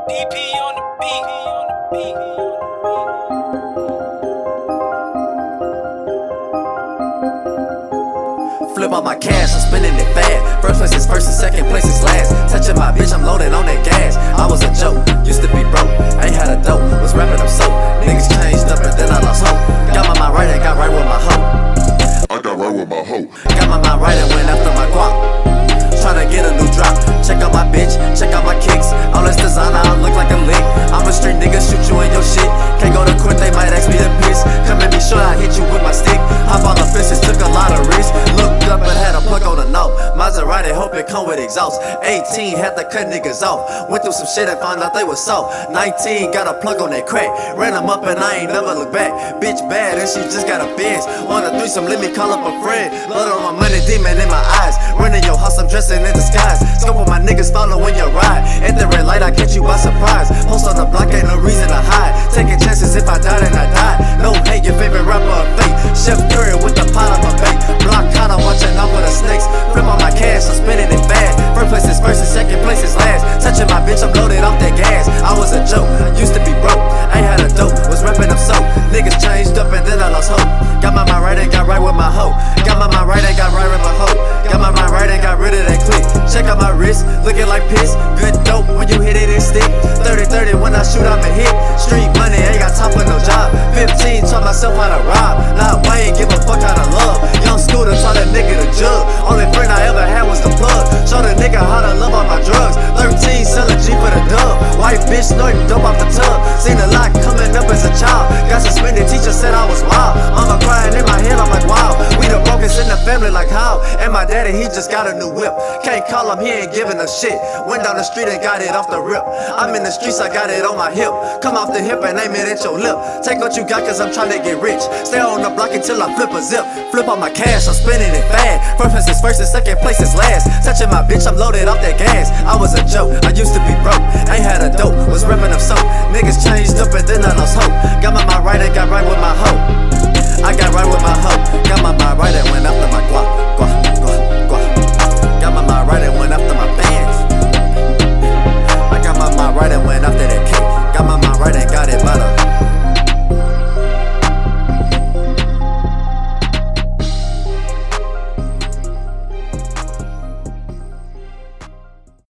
DP on the beat. Flip all my cash, I'm spending it fast. First place is first and second place is last. Touching my bitch, I'm loaded on that gas. I was a joke, used to be broke. Ain't had a dope, was rapping up soap. Niggas changed up and then I lost hope. Got my mind right and got right with my hoe. I got right with my hoe. Got my mind right and went after my guap. Tryna get a new drop. Check out my bitch, check out my kicks. All this designer, I look like a lick. I'm a street nigga, shoot you in your shit. Can't go to court, they might ask me to piss. Come at me short, I hit you with my stick. Hop on the fences, took a lot of risks. Looked up and had a plug on the note. Maserati, hope it come with exhaust. 18, had to cut niggas off. Went through some shit and found out they was soft. 19, got a plug on that crack. Ran them up and I ain't never look back. Bitch bad and she just got a Benz. Want a threesome, let me call up a friend. Blood on my money, demon in my eyes. Running your house, I'm dressing in disguise. Scope of my niggas following your ride. At the red light, I catch you by surprise. Post on the block, ain't no reason to hide. Taking chances, if I died and I died. No hate, your favorite rapper or fake. Chef Curry with the pot on my bait. Block kind, I'm watching out for the snakes. Flip on my cash, I'm spending it fast. First place is first and second place is last. Touching my bitch, I'm loaded off that gas. I was a joke, used to be broke. Ain't had a dope, was rapping up soap. Niggas changed up and then I lost hope. Got my mind right and got right with my hoe. Got my mind right and got right with my hoe. Got my mind right and got rid of that click. Check out my wrist, looking like piss. Good dope when you hit it and stick. 30-30 when I shoot, I'm a hit. Street money, ain't got time for no job. 15, taught myself how to rob. Not Wayne, give a fuck how to love. Young scooter, taught a nigga to jug. Only friend I ever had was the plug. Showed a nigga how to love on my drugs. 13, sell a G for the dub. White bitch snorting dope off the tub. Seen a lot coming up as a child. Got suspended, teacher said I was wild. Mama crying in my head, I'm like wow. We the brokest in the family, like how? And my daddy, he just got a new whip. Can't call him, he ain't giving a shit. Went down the street and got it off the rip. I'm in the streets, I got it on my hip. Come off the hip and aim it at your lip. Take what you got cause I'm trying to get rich. Stay on the block until I flip a zip. Flip on my cash, I'm spending it fast. First place is first and second place is last. Touching my bitch, I'm loaded off that gas. I was a joke, I used to be broke. Ain't had a dope, was ripping up soap. Niggas changed up and then I lost hope.